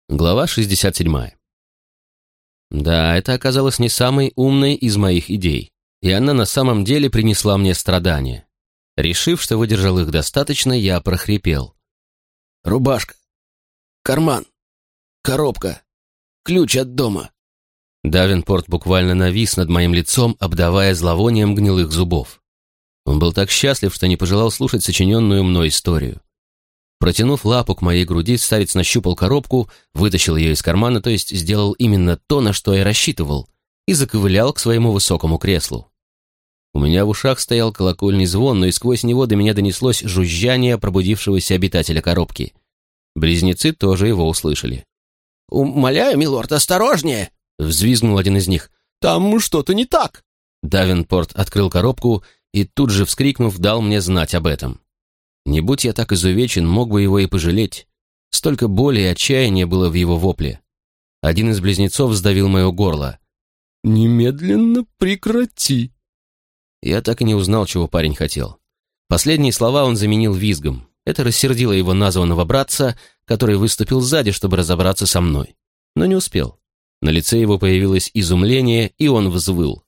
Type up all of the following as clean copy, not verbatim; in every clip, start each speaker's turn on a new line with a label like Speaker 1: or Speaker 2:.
Speaker 1: Глава 67. Да, это оказалось не самой умной из моих идей, и она на самом деле принесла мне страдания. Решив, что выдержал их достаточно, я прохрипел.
Speaker 2: «Рубашка, карман, коробка, ключ от дома».
Speaker 1: Давенпорт буквально навис над моим лицом, обдавая зловонием гнилых зубов. Он был так счастлив, что не пожелал слушать сочиненную мной историю. Протянув лапу к моей груди, старец нащупал коробку, вытащил ее из кармана, то есть сделал именно то, на что я рассчитывал, и заковылял к своему высокому креслу. У меня в ушах стоял колокольный звон, но и сквозь него до меня донеслось жужжание пробудившегося обитателя коробки. Близнецы тоже его услышали.
Speaker 2: «Умоляю, милорд, осторожнее!»
Speaker 1: — взвизгнул один из них.
Speaker 2: «Там что-то не так!»
Speaker 1: Давенпорт открыл коробку и тут же, вскрикнув, дал мне знать об этом. Не будь я так изувечен, мог бы его и пожалеть. Столько боли и отчаяния было в его вопле. Один из близнецов сдавил мое горло.
Speaker 2: «Немедленно прекрати!»
Speaker 1: Я так и не узнал, чего парень хотел. Последние слова он заменил визгом. Это рассердило его названного братца, который выступил сзади, чтобы разобраться со мной. Но не успел. На лице его появилось изумление, и он взвыл.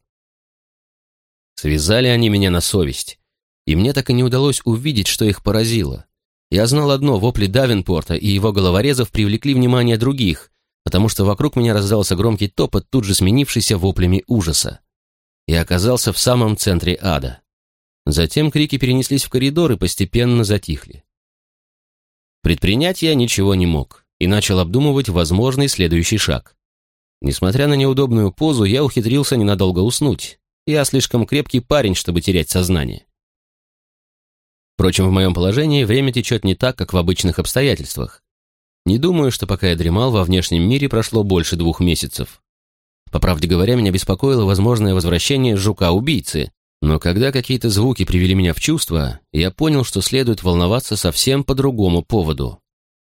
Speaker 1: Связали они меня на совесть. И мне так и не удалось увидеть, что их поразило. Я знал одно: вопли Давенпорта и его головорезов привлекли внимание других, потому что вокруг меня раздался громкий топот, тут же сменившийся воплями ужаса. Я оказался в самом центре ада. Затем крики перенеслись в коридор и постепенно затихли. Предпринять я ничего не мог и начал обдумывать возможный следующий шаг. Несмотря на неудобную позу, я ухитрился ненадолго уснуть. Я слишком крепкий парень, чтобы терять сознание. Впрочем, в моем положении время течет не так, как в обычных обстоятельствах. Не думаю, что пока я дремал, во внешнем мире прошло больше 2 месяцев. По правде говоря, меня беспокоило возможное возвращение жука-убийцы, но когда какие-то звуки привели меня в чувство, я понял, что следует волноваться совсем по другому поводу.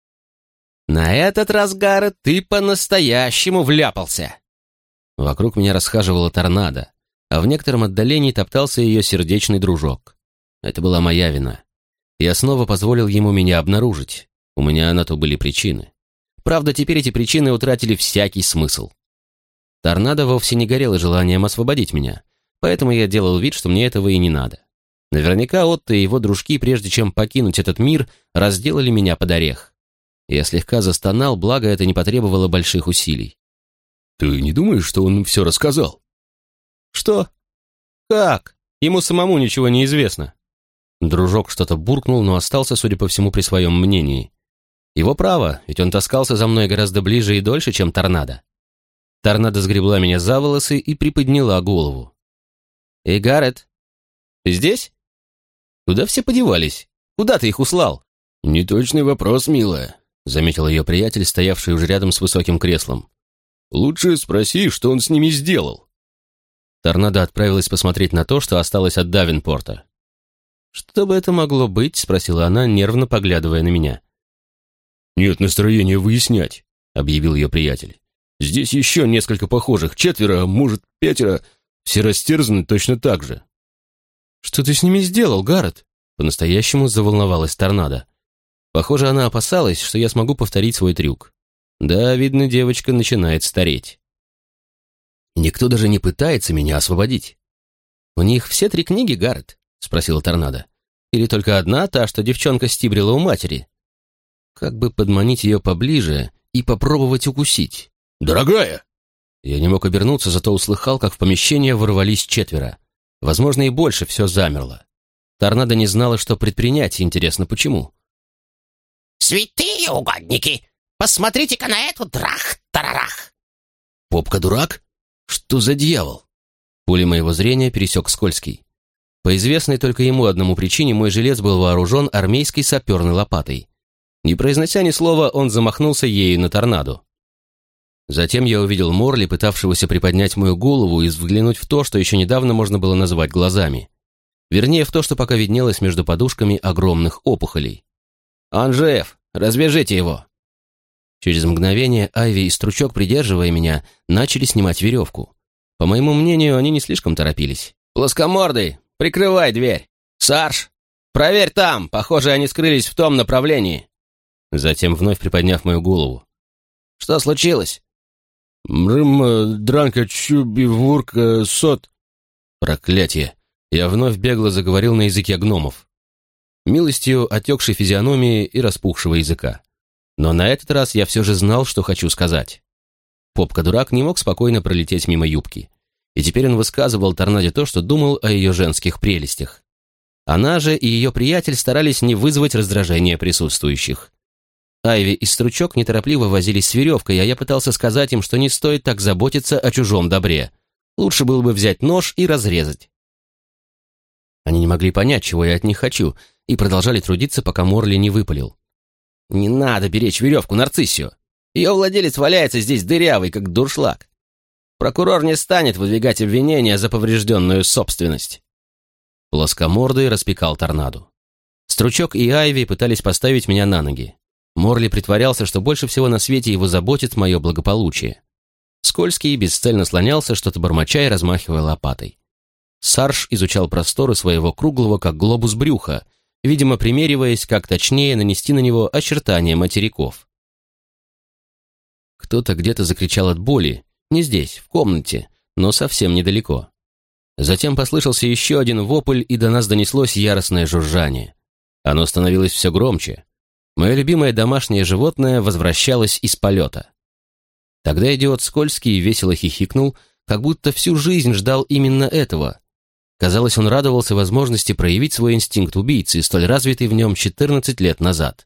Speaker 1: «На этот раз, Гаррет, ты по-настоящему вляпался!» Вокруг меня расхаживала торнадо, а в некотором отдалении топтался ее сердечный дружок. Это была моя вина. Я снова позволил ему меня обнаружить. У меня на то были причины. Правда, теперь эти причины утратили всякий смысл. Торнадо вовсе не горело желанием освободить меня, поэтому я делал вид, что мне этого и не надо. Наверняка Отто и его дружки, прежде чем покинуть этот мир, разделали меня под орех. Я слегка застонал, благо это не потребовало больших усилий.
Speaker 2: «Ты не думаешь, что он все рассказал?»
Speaker 1: «Что? Как? Ему самому ничего не известно». Дружок что-то буркнул, но остался, судя по всему, при своем мнении. Его право, ведь он таскался за мной гораздо ближе и дольше, чем торнадо. Торнадо сгребла меня за волосы и приподняла голову. «Эй, Гаррет, ты здесь? Куда все подевались? Куда ты их услал?»
Speaker 2: «Неточный вопрос, милая»,
Speaker 1: — заметил ее приятель, стоявший уже рядом с высоким креслом.
Speaker 2: «Лучше спроси, что он с ними сделал».
Speaker 1: Торнадо отправилась посмотреть на то, что осталось от Давенпорта. «Что бы это могло быть?» — спросила она, нервно поглядывая на меня.
Speaker 2: «Нет настроения выяснять», — объявил ее приятель. «Здесь еще несколько похожих, 4, а может 5, все растерзаны точно так же».
Speaker 1: «Что ты с ними сделал, Гаррет?» — по-настоящему заволновалась торнадо. Похоже, она опасалась, что я смогу повторить свой трюк. Да, видно, девочка начинает стареть. «Никто даже не пытается меня освободить». «У них все 3 книги, Гаррет?» — спросила торнадо. «Или только одна, та, что девчонка стибрила у матери?» Как бы подманить ее поближе и попробовать укусить?
Speaker 2: «Дорогая!»
Speaker 1: Я не мог обернуться, зато услыхал, как в помещение ворвались 4. Возможно, и больше, все замерло. Торнадо не знала, что предпринять, интересно, почему.
Speaker 3: «Святые угодники! Посмотрите-ка на эту драх-тарарах!»
Speaker 1: «Попка дурак? Что за дьявол?» Поле моего зрения пересек Скользкий. По известной только ему одному причине мой жилец был вооружен армейской саперной лопатой. Не произнося ни слова, он замахнулся ею на торнадо. Затем я увидел Морли, пытавшегося приподнять мою голову и взглянуть в то, что еще недавно можно было назвать глазами. Вернее, в то, что пока виднелось между подушками огромных опухолей. «Анжеев, развяжите его!» Через мгновение Айви и Стручок, придерживая меня, начали снимать веревку. По моему мнению, они не слишком торопились. «Плоскомордый, прикрывай дверь! Сарж, проверь там! Похоже, они скрылись в том направлении!» Затем, вновь приподняв мою голову.
Speaker 3: Что случилось?»
Speaker 2: «Мрым, дранка, чуби, вурка, сот».
Speaker 1: Проклятие! Я вновь бегло заговорил на языке гномов. Милостью отекшей физиономии и распухшего языка. Но на этот раз я все же знал, что хочу сказать. Попка-дурак не мог спокойно пролететь мимо юбки. И теперь он высказывал Торнаде то, что думал о ее женских прелестях. Она же и ее приятель старались не вызвать раздражения присутствующих. Айви и Стручок неторопливо возились с веревкой, а я пытался сказать им, что не стоит так заботиться о чужом добре. Лучше было бы взять нож и разрезать. Они не могли понять, чего я от них хочу, и продолжали трудиться, пока Морли не выпалил. «Не надо беречь веревку, Нарциссио. Ее владелец валяется здесь дырявый, как дуршлаг. Прокурор не станет выдвигать обвинения за поврежденную собственность». Плоскомордый распекал Торнаду. Стручок и Айви пытались поставить меня на ноги. Морли притворялся, что больше всего на свете его заботит мое благополучие. Скользкий бесцельно слонялся, что-то бормоча и размахивая лопатой. Сарж изучал просторы своего круглого, как глобус, брюха, видимо, примериваясь, как точнее нанести на него очертания материков. Кто-то где-то закричал от боли, не здесь, в комнате, но совсем недалеко. Затем послышался еще один вопль, и до нас донеслось яростное жужжание. Оно становилось все громче. Мое любимое домашнее животное возвращалось из полета. Тогда идиот Скользкий весело хихикнул, как будто всю жизнь ждал именно этого. Казалось, он радовался возможности проявить свой инстинкт убийцы, столь развитый в нем 14 лет назад.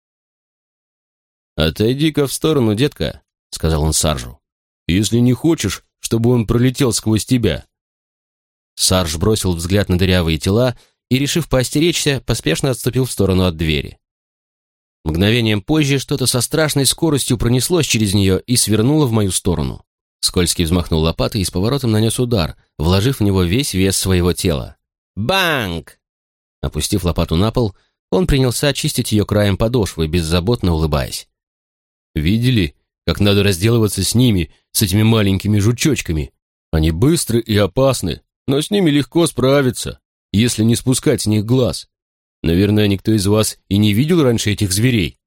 Speaker 2: «Отойди-ка в сторону, детка», — сказал он Саржу. «Если не хочешь, чтобы он пролетел сквозь тебя».
Speaker 1: Сарж бросил взгляд на дырявые тела и, решив поостеречься, поспешно отступил в сторону от двери. Мгновением позже что-то со страшной скоростью пронеслось через нее и свернуло в мою сторону. Скользкий взмахнул лопатой и с поворотом нанес удар, вложив в него весь вес своего тела. Банг! Опустив лопату на пол, он принялся очистить ее краем подошвы, беззаботно улыбаясь.
Speaker 2: «Видели, как надо разделываться с ними, с этими маленькими жучочками? Они быстры и опасны, но с ними легко справиться, если не спускать с них глаз. Наверное, никто из вас и не видел раньше этих зверей».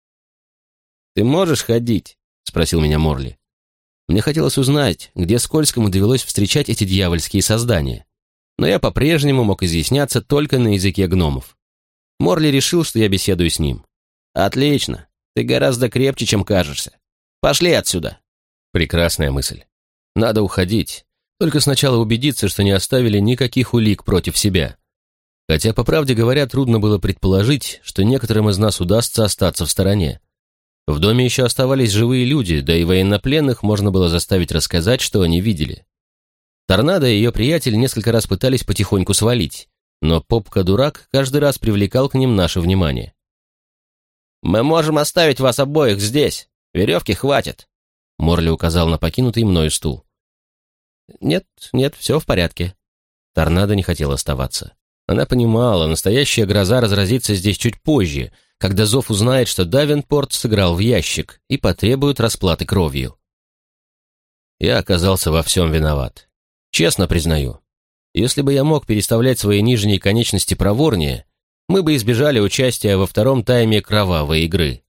Speaker 1: «Ты можешь ходить?» — спросил меня Морли. Мне хотелось узнать, где Скользкому довелось встречать эти дьявольские создания. Но я по-прежнему мог изъясняться только на языке гномов. Морли решил, что я беседую с ним. «Отлично. Ты гораздо крепче, чем кажешься. Пошли отсюда». Прекрасная мысль. Надо уходить. Только сначала убедиться, что не оставили никаких улик против себя. Хотя, по правде говоря, трудно было предположить, что некоторым из нас удастся остаться в стороне. В доме еще оставались живые люди, да и военнопленных можно было заставить рассказать, что они видели. Торнадо и ее приятель несколько раз пытались потихоньку свалить, но Попка-дурак каждый раз привлекал к ним наше внимание. «Мы можем оставить вас обоих здесь. Веревки хватит», — Морли указал на покинутый мною стул. «Нет, все в порядке». Торнадо не хотел оставаться. Она понимала, настоящая гроза разразится здесь чуть позже, когда Зов узнает, что Давенпорт сыграл в ящик и потребует расплаты кровью. Я оказался во всем виноват. Честно признаю. Если бы я мог переставлять свои нижние конечности проворнее, мы бы избежали участия во втором тайме кровавой игры.